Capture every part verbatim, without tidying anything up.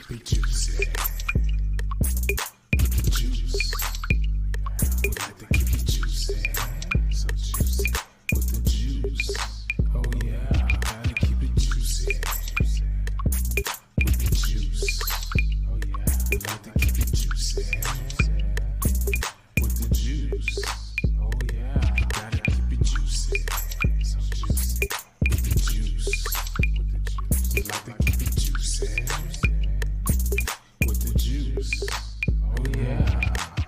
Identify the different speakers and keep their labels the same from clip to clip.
Speaker 1: keep it juicy. Keep it juice. We like to keep it juicy. So juicy with the juice. Oh yeah, gotta keep it juicy. With the juice. Oh yeah, we like to keep it juicy. With the juice. Oh yeah, gotta keep it juicy. So juicy with the juice. With the juice. We like to keep it juicy. With the juice. Oh yeah.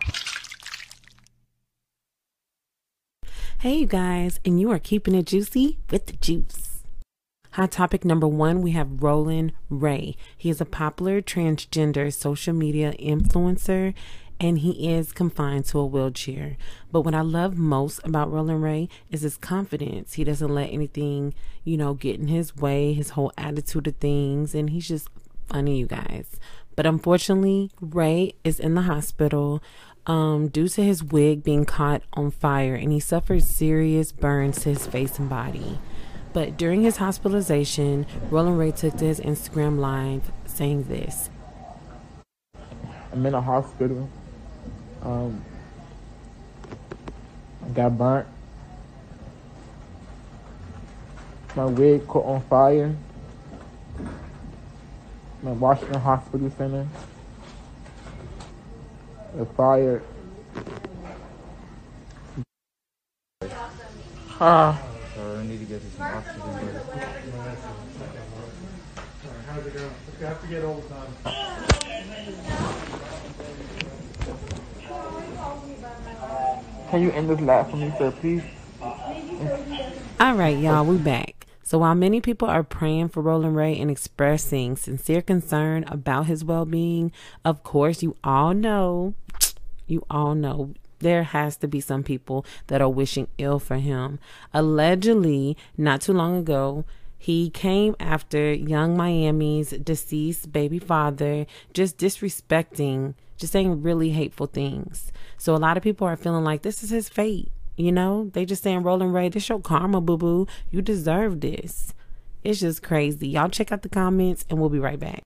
Speaker 2: Hey, you guys, and you are keeping it juicy with the juice. Hot topic number one, we have Roland Ray. He is a popular transgender social media influencer, and he is confined to a wheelchair. But what I love most about Roland Ray is his confidence. He doesn't let anything, you know, get in his way, his whole attitude of things, and he's just funny, you guys. But unfortunately, Ray is in the hospital um, due to his wig being caught on fire, and he suffered serious burns to his face and body. But during his hospitalization, Roland Ray took to his Instagram live saying this.
Speaker 3: I'm in a hospital. Um, I got burnt. My wig caught on fire. I'm at Washington Hospital Center. The fire. Ah.
Speaker 4: So I need to get you some oxygen.
Speaker 5: How's it going? I have to get all the time.
Speaker 3: Can you end this live for me, sir, please?
Speaker 2: All right, y'all, we back. So while many people are praying for Roland Ray and expressing sincere concern about his well-being, of course, you all know, you all know, there has to be some people that are wishing ill for him. Allegedly, not too long ago, he came after Young Miami's deceased baby father, just disrespecting, just saying really hateful things. So a lot of people are feeling like this is his fate. You know, they just saying, Roland Ray, this your karma, boo-boo. You deserve this. It's just crazy. Y'all check out the comments, and we'll be right back.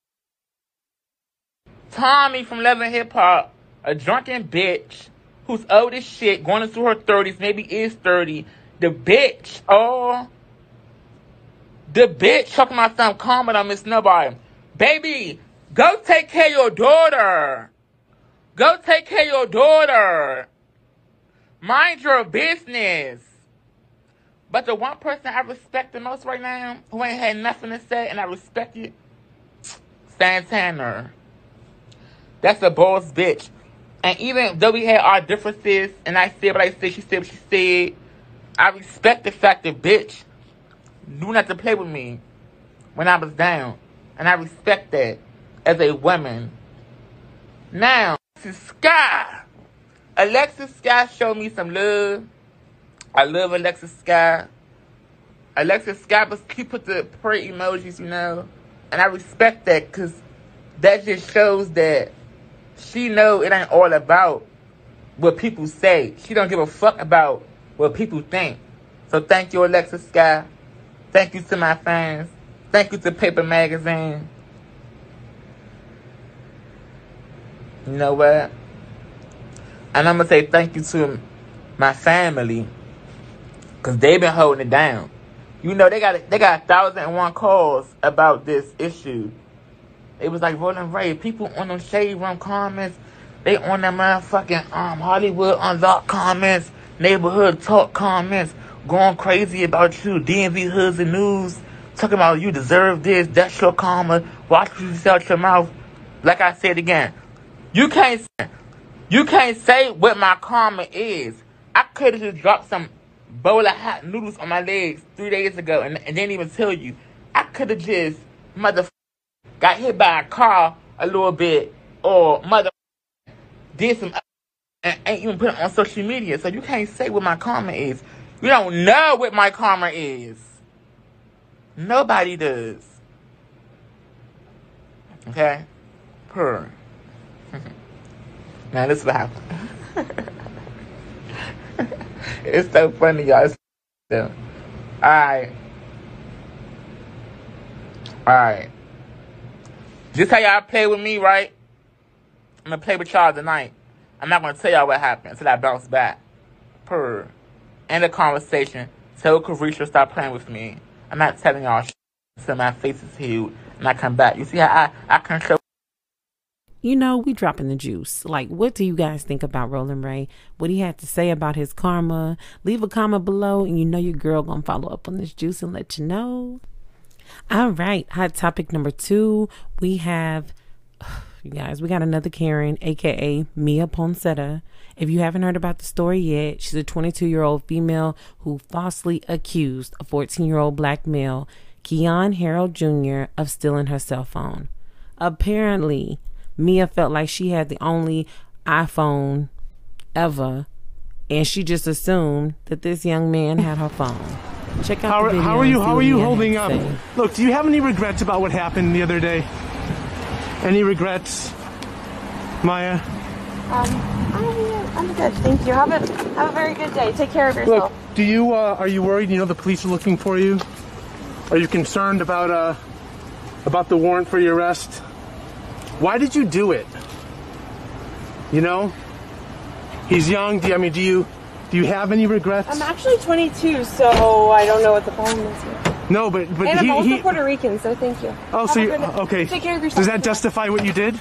Speaker 6: Tommy from Love and Hip Hop, a drunken bitch who's old as shit, going into her thirties, maybe is thirty. The bitch, oh, the bitch talking about some comment on Miss Nobody. Baby, go take care of your daughter. Go take care of your daughter. Mind your business. But the one person I respect the most right now, who ain't had nothing to say, and I respect it, Santana. That's a boss bitch. And even though we had our differences, and I said what I said, she said what she said, I respect the fact that bitch knew not to play with me when I was down. And I respect that as a woman. Now, this is Sky. Alexis Sky showed me some love. I love Alexis Sky. Alexis Sky, but she put the prayer emojis, you know. And I respect that because that just shows that she know it ain't all about what people say. She don't give a fuck about what people think. So thank you, Alexis Sky. Thank you to my fans. Thank you to Paper Magazine. You know what? And I'm going to say thank you to my family, because they've been holding it down. You know, they got they got a thousand and one calls about this issue. It was like Roland Ray. People on them Shade Room comments, they on them motherfucking um, Hollywood Unlocked comments, Neighborhood Talk comments, going crazy about you, D M V Hoods and News, talking about you deserve this, that's your karma, watch you sell your mouth. Like I said again, you can't You can't say what my karma is. I could have just dropped some bowl of hot noodles on my legs three days ago and, and didn't even tell you. I could have just mother got hit by a car a little bit, or mother did some and ain't even put it on social media. So you can't say what my karma is. You don't know what my karma is. Nobody does. Okay? Purr. Now this is what happened. It's so funny, y'all. It's Alright. Alright. Just how y'all play with me, right? I'm gonna play with y'all tonight. I'm not gonna tell y'all what happened until I bounce back. Per. End the conversation. Tell Carisha stop playing with me. I'm not telling y'all shit until my face is healed and I come back. You see how I, I control.
Speaker 2: You know, we dropping the juice. Like, what do you guys think about Roland Ray? What he had to say about his karma? Leave a comment below, and you know your girl gonna follow up on this juice and let you know. All right, hot topic number two. We have, you guys, we got another Karen, aka Mia Poncetta. If you haven't heard about the story yet, she's a twenty-two-year-old female who falsely accused a fourteen-year-old black male, Keon Harold Junior, of stealing her cell phone. Apparently, Mia felt like she had the only iPhone ever, and she just assumed that this young man had her phone. Check out
Speaker 5: How,
Speaker 2: the video.
Speaker 5: how are you? How are you
Speaker 2: Mia
Speaker 5: holding
Speaker 2: had
Speaker 5: up?
Speaker 2: to say.
Speaker 5: Look, do you have any regrets about what happened the other day? Any regrets, Maya?
Speaker 7: Um, I'm, I'm good, thank you. Have a have a very good day. Take care of yourself.
Speaker 5: Look, do you uh, are you worried? You know the police are looking for you. Are you concerned about uh about the warrant for your arrest? Why did you do it? You know, he's young. Do you, I mean, do you do you have any regrets?
Speaker 7: I'm actually twenty-two, so I don't know what the problem is here.
Speaker 5: No, but but
Speaker 7: And I'm
Speaker 5: he,
Speaker 7: also
Speaker 5: he
Speaker 7: Puerto Rican, so thank you.
Speaker 5: oh,
Speaker 7: Have
Speaker 5: so
Speaker 7: a
Speaker 5: you
Speaker 7: good-
Speaker 5: okay?
Speaker 7: Take care of yourself.
Speaker 5: Does that justify what you did?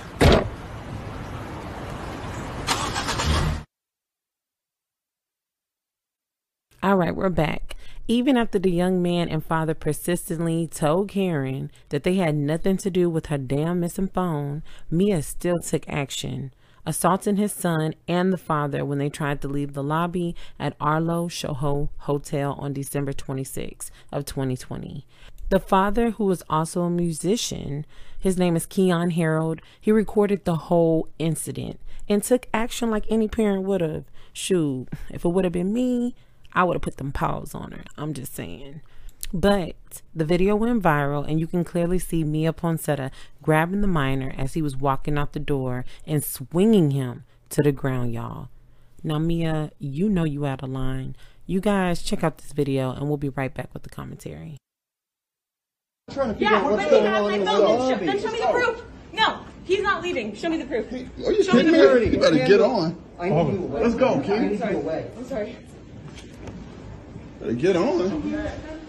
Speaker 2: All right, we're back. Even after the young man and father persistently told Karen that they had nothing to do with her damn missing phone, Mia still took action, assaulting his son and the father when they tried to leave the lobby at Arlo Soho Hotel on December twenty-sixth of twenty twenty. The father, who was also a musician, his name is Keon Harold, he recorded the whole incident and took action like any parent would have. Shoot, if it would have been me, I would have put them paws on her. I'm just saying. But the video went viral, and you can clearly see Mia Poncetta grabbing the minor as he was walking out the door and swinging him to the ground, y'all. Now, Mia, you know you out of line. You guys check out this video, and we'll be right back with the commentary.
Speaker 8: I'm trying to figure out
Speaker 9: Yeah,
Speaker 8: what's
Speaker 9: but
Speaker 8: going
Speaker 9: he has
Speaker 8: on
Speaker 9: my
Speaker 8: in the
Speaker 9: phone. Then show,
Speaker 8: lobby.
Speaker 9: then show me the proof. No, he's not leaving. Show me the proof.
Speaker 8: Are you
Speaker 9: Show me
Speaker 8: kidding
Speaker 9: the
Speaker 8: me?
Speaker 9: proof.
Speaker 8: You better get on.
Speaker 4: I need you away.
Speaker 8: Let's go,
Speaker 4: I
Speaker 8: kid.
Speaker 4: need you away.
Speaker 9: I'm sorry.
Speaker 8: Better get on.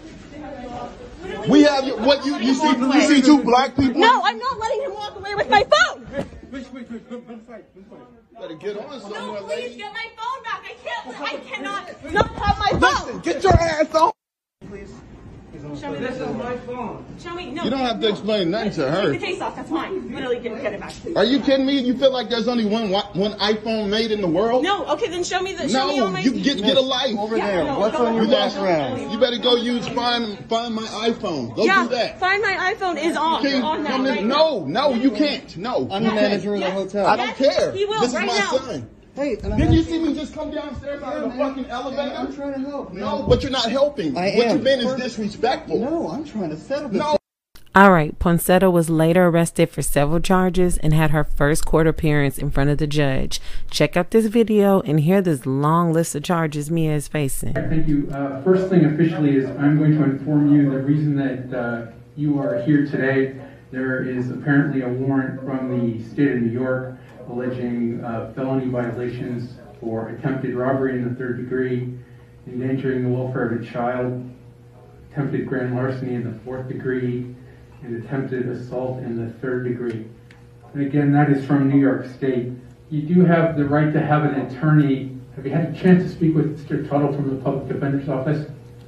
Speaker 8: We have you, what you you see you see two black people.
Speaker 9: No, I'm not letting him walk away with my phone.
Speaker 5: Wait, wait, wait, don't fight, don't fight.
Speaker 8: Better get on
Speaker 9: No,
Speaker 8: somewhere,
Speaker 9: please
Speaker 8: lady.
Speaker 9: get my phone back. I can't. I cannot not have my phone.
Speaker 8: Listen, get your ass on.
Speaker 9: Show me this is my phone. Show me. No.
Speaker 8: You don't have to explain nothing to
Speaker 9: Take
Speaker 8: her.
Speaker 9: the case off. That's mine. Literally, get, get it back. Please.
Speaker 8: Are you kidding me? You feel like there's only one one iPhone made in the world?
Speaker 9: No. Okay, then show me the. Show me all
Speaker 8: No,
Speaker 9: my.
Speaker 8: you get get a life.
Speaker 4: Over
Speaker 9: Yeah,
Speaker 4: there.
Speaker 9: no,
Speaker 4: What's
Speaker 9: go
Speaker 4: on your
Speaker 9: on.
Speaker 4: background?
Speaker 8: You better go use find find my iPhone. Go
Speaker 9: yeah.
Speaker 8: do that.
Speaker 9: Find my iPhone is on.
Speaker 8: Can you
Speaker 9: on now.
Speaker 8: come in?
Speaker 9: Right
Speaker 8: No, no, you can't. No,
Speaker 4: I'm
Speaker 8: you
Speaker 4: the
Speaker 8: can't.
Speaker 4: manager of the
Speaker 9: Yes.
Speaker 4: hotel.
Speaker 8: I don't
Speaker 9: Yes,
Speaker 8: care.
Speaker 9: he will
Speaker 8: This is
Speaker 9: right
Speaker 8: my
Speaker 9: now.
Speaker 8: son.
Speaker 4: Hey, and I
Speaker 8: Didn't
Speaker 4: have-
Speaker 8: you see me just come downstairs out of the fucking elevator?
Speaker 4: I'm trying to help.
Speaker 8: No, but you're not helping.
Speaker 4: I
Speaker 8: what
Speaker 4: am.
Speaker 8: you've been is disrespectful.
Speaker 4: No, I'm trying to settle this.
Speaker 8: No.
Speaker 2: All right, Poncetta was later arrested for several charges and had her first court appearance in front of the judge. Check out this video and hear this long list of charges Mia is facing.
Speaker 10: Thank you. Uh, first thing officially is I'm going to inform you the reason that uh, you are here today. There is apparently a warrant from the state of New York alleging uh, felony violations for attempted robbery in the third degree, endangering the welfare of a child, attempted grand larceny in the fourth degree, and attempted assault in the third degree. And again, that is from New York State. You do have the right to have an attorney. Have you had a chance to speak with Mister Tuttle from the Public Defender's Office?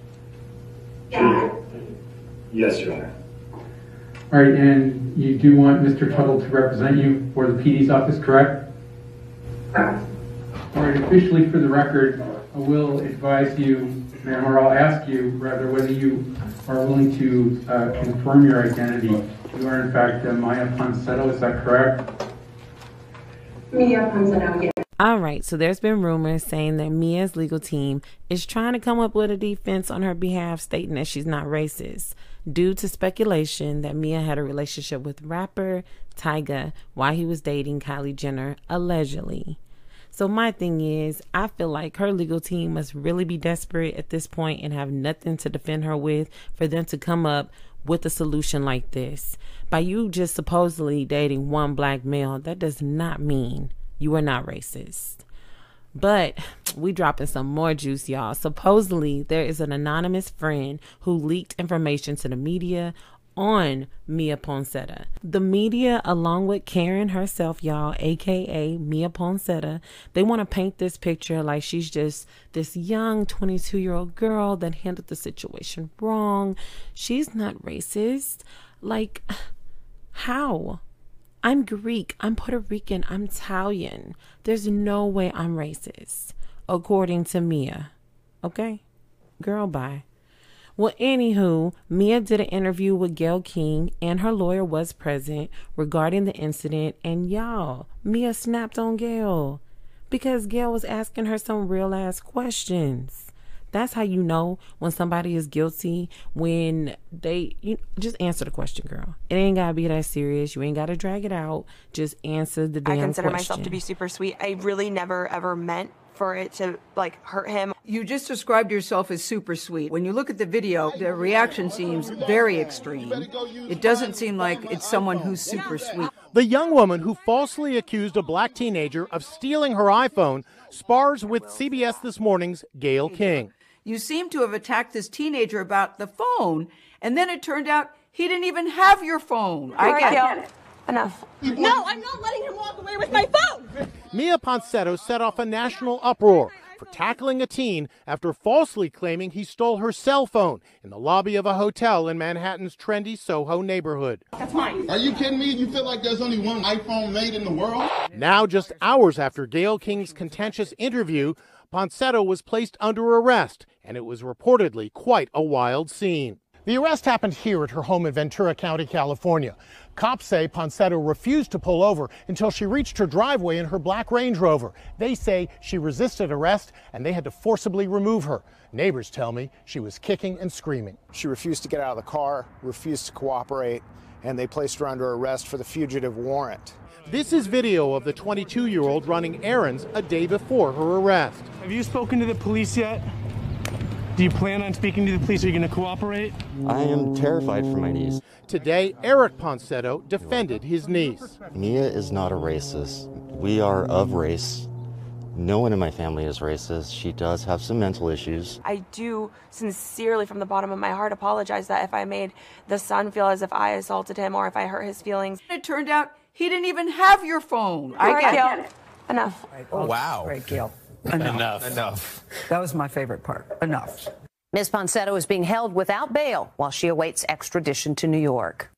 Speaker 11: Yes, Your Honor.
Speaker 10: All right, and you do want Mister Tuttle to represent you for the P D's office, correct? All right, officially for the record, I will advise you, ma'am, or I'll ask you, rather, whether you are willing to uh, confirm your identity. You are, in fact, uh, Maya Poncetta, is that correct?
Speaker 9: Mia Poncetta, yes.
Speaker 2: All right, so there's been rumors saying that Mia's legal team is trying to come up with a defense on her behalf, stating that she's not racist, due to speculation that Mia had a relationship with rapper Tyga while he was dating Kylie Jenner, allegedly. So my thing is, I feel like her legal team must really be desperate at this point and have nothing to defend her with for them to come up with a solution like this. By you just supposedly dating one black male, that does not mean you are not racist. But we dropping some more juice, y'all. Supposedly, there is an anonymous friend who leaked information to the media on Mia Poncetta. The media, along with Karen herself, y'all, aka Mia Poncetta, they want to paint this picture like she's just this young twenty-two-year-old girl that handled the situation wrong. She's not racist. Like, how? I'm Greek, I'm Puerto Rican, I'm Italian. There's no way I'm racist, according to Mia. Okay? Girl, bye. Well, anywho, Mia did an interview with Gayle King, and her lawyer was present regarding the incident. And y'all, Mia snapped on Gayle because Gayle was asking her some real-ass questions. That's how you know when somebody is guilty, when they, you just answer the question, girl. It ain't gotta be that serious. You ain't gotta drag it out. Just answer the damn question.
Speaker 7: I consider myself to be super sweet. I really never ever meant for it to like hurt him.
Speaker 12: You just described yourself as super sweet. When you look at the video, the reaction seems very extreme. It doesn't seem like it's someone who's super sweet.
Speaker 13: The young woman who falsely accused a black teenager of stealing her iPhone spars with C B S This Morning's Gayle King.
Speaker 12: You seem to have attacked this teenager about the phone, and then it turned out he didn't even have your phone.
Speaker 7: I
Speaker 12: I
Speaker 7: get
Speaker 12: get
Speaker 7: it.
Speaker 12: it.
Speaker 7: Enough.
Speaker 14: No, I'm not letting him walk away with my phone.
Speaker 13: Mia Poncetta set off a national uproar for tackling a teen after falsely claiming he stole her cell phone in the lobby of a hotel in Manhattan's trendy Soho neighborhood.
Speaker 14: That's mine.
Speaker 8: Are you kidding me? You feel like there's only one iPhone made in the world?
Speaker 13: Now, just hours after Gayle King's contentious interview, Poncetta was placed under arrest, and it was reportedly quite a wild scene. The arrest happened here at her home in Ventura County, California. Cops say Poncetta refused to pull over until she reached her driveway in her black Range Rover. They say she resisted arrest and they had to forcibly remove her. Neighbors tell me she was kicking and screaming.
Speaker 15: She refused to get out of the car, refused to cooperate, and they placed her under arrest for the fugitive warrant.
Speaker 13: This is video of the twenty-two-year-old running errands a day before her arrest.
Speaker 5: Have you spoken to the police yet? Do you plan on speaking to the police? Are you going to cooperate?
Speaker 16: I am terrified for my niece.
Speaker 13: Today, Eric Poncetta defended his niece.
Speaker 16: Mia is not a racist. We are of race. No one in my family is racist. She does have some mental issues.
Speaker 7: I do sincerely, from the bottom of my heart, apologize that if I made the son feel as if I assaulted him or if I hurt his feelings.
Speaker 12: It turned out he didn't even have your phone.
Speaker 7: I
Speaker 12: I
Speaker 7: get
Speaker 12: get
Speaker 7: it.
Speaker 12: it.
Speaker 7: Enough.
Speaker 17: Oh, wow.
Speaker 18: Great, Gayle. Enough.
Speaker 17: Enough. Enough.
Speaker 18: That was my favorite part. Enough.
Speaker 19: Miz Poncetta is being held without bail while she awaits extradition to New York.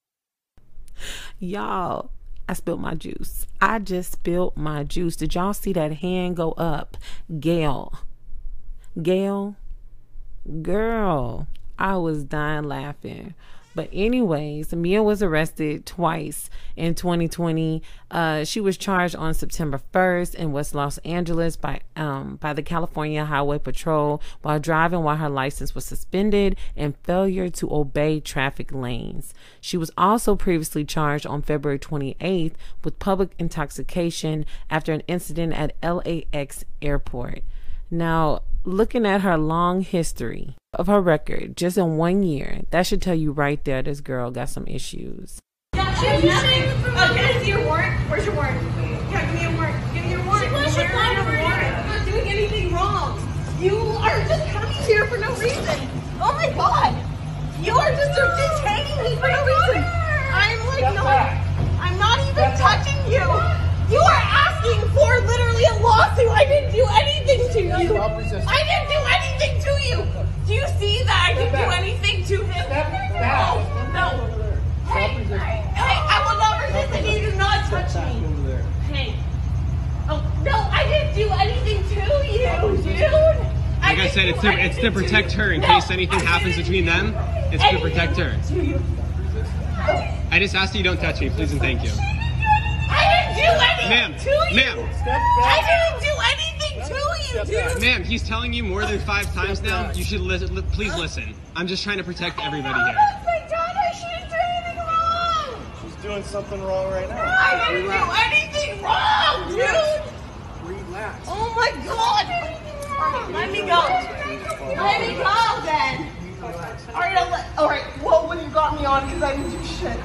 Speaker 2: Y'all, I spilled my juice. I just spilled my juice. Did y'all see that hand go up? Gayle. Gayle. Girl, I was dying laughing. But anyways, Mia was arrested twice in twenty twenty. Uh, she was charged on September first in West Los Angeles by um, by the California Highway Patrol while driving while her license was suspended and failure to obey traffic lanes. She was also previously charged on February twenty-eighth with public intoxication after an incident at L A X airport. Now, looking at her long history of her record, just in one year, that should tell you right there this girl got some issues.
Speaker 14: Yeah, she has nothing. Oh, can I see your warrant? Where's your warrant? Yeah, give me your warrant. Give me your warrant. Where's your warrant? I'm not doing anything wrong. You are just coming here for no reason. Oh my God. You are just detaining me for no reason. I'm like not, I'm not even touching you. You are asking for literally a lawsuit. I didn't do anything to you. I didn't do anything to you. Do you see that I didn't do anything to him? No, no. Hey, hey, I will not resist and you do not touch me. Hey. Oh, no, I didn't do anything to you, dude.
Speaker 20: Like I said, it's to, it's to protect her in case anything happens between them. It's to protect her. I just asked that you don't touch me, please and thank you.
Speaker 14: I didn't do anything
Speaker 20: Ma'am,
Speaker 14: to you.
Speaker 20: ma'am.
Speaker 14: I didn't do anything to you, dude.
Speaker 20: Ma'am, he's telling you more than five times now. You should listen. Li please listen. I'm just trying to protect everybody here.
Speaker 14: Oh my daughter, she didn't do anything wrong.
Speaker 15: She's doing something wrong right now.
Speaker 14: I didn't do anything wrong, dude.
Speaker 15: Relax.
Speaker 14: Oh my God. Let me go. Let me go then. All right, I'll let, all right. Well, when you got brought me on because I didn't do shit.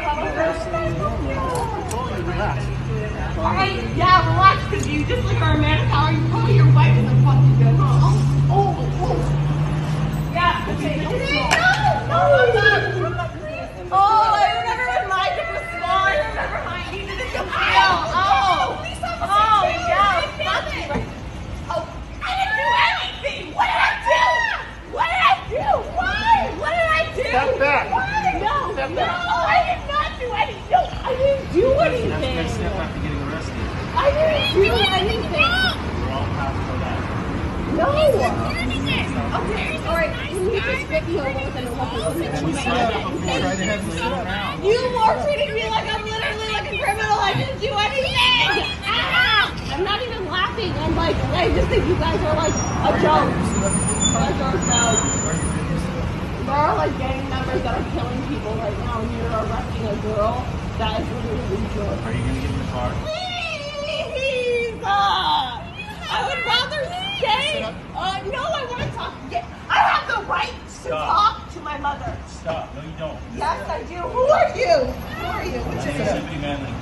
Speaker 14: Alright, yeah, relax, because you just like are a man of power. You probably your wife isn't fucking good, huh? Oh, oh, oh. Yeah, okay. No, no, I'm not. Oh, I remember when Mike was small. I remember how you needed to feel. Oh, oh, yeah. Oh, I didn't do anything. What did I do? What did I do? Why? What did I do?
Speaker 5: Step back.
Speaker 14: Why? No,
Speaker 5: Step
Speaker 14: no,
Speaker 5: back.
Speaker 14: I did not do anything. No, I didn't do anything.
Speaker 17: Next step after getting arrested.
Speaker 14: I didn't do anything.
Speaker 17: We're all half for that.
Speaker 14: No. Okay, all right. Can you just get me over with an
Speaker 17: We set up before I tried to have you sit down.
Speaker 14: You are treating me like I'm literally like a criminal. I didn't do anything. Ah! I'm not even laughing. I'm like, I just think you guys are like a joke. You guys are a joke. There are like gang members that are killing people right now, and you're arresting a girl. That is literally a joke.
Speaker 17: Are you going to get in the car?
Speaker 14: Please! Uh, I would rather stay. Uh, no, I want to talk. Yeah, I have the right to
Speaker 17: Stop.
Speaker 14: talk to my mother.
Speaker 17: Stop. No, you don't.
Speaker 14: Yes, I do. Who are you? Who are you? What's your name?
Speaker 17: Tiffany Manley.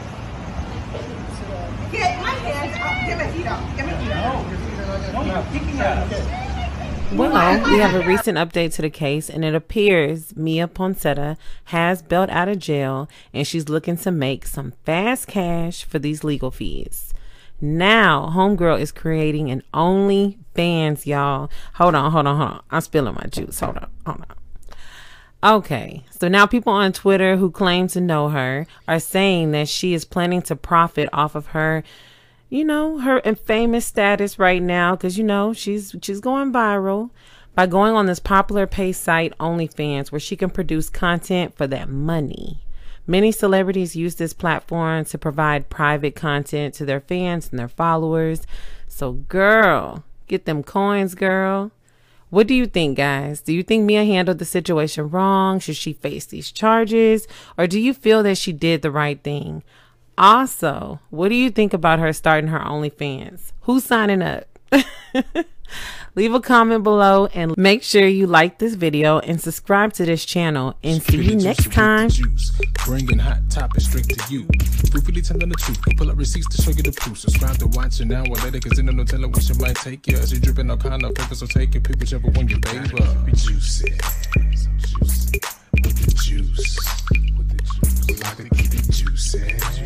Speaker 14: Get my hands up. Give me feet up. Give me feet up.
Speaker 17: No, you're kicking us.
Speaker 2: Well, we have a recent update to the case, and it appears Mia Poncetta has bailed out of jail, and she's looking to make some fast cash for these legal fees. Now, Homegirl is creating an OnlyFans, y'all. Hold on, hold on, hold on. I'm spilling my juice. Hold on, hold on. Okay, so now people on Twitter who claim to know her are saying that she is planning to profit off of her, you know, her famous status right now, because, you know, she's she's going viral by going on this popular pay site OnlyFans, where she can produce content for that money. Many celebrities use this platform to provide private content to their fans and their followers. So, girl, get them coins, girl. What do you think, guys? Do you think Mia handled the situation wrong? Should she face these charges? Or do you feel that she did the right thing? Also, what do you think about her starting her OnlyFans? Who's signing up? Leave a comment below and make sure you like this video and subscribe to this channel. And see you next time.
Speaker 1: Bringing hot topics straight to you. Briefly telling the truth. Pull up receipts to show you the proof. Subscribe to watch it now or later, cause in no telling what you might take you. As you dripping all kind of paper, so take it. Pick whichever one you favor. Be juicy. So juicy. With the juice. With the juice. Like to keep it juicy.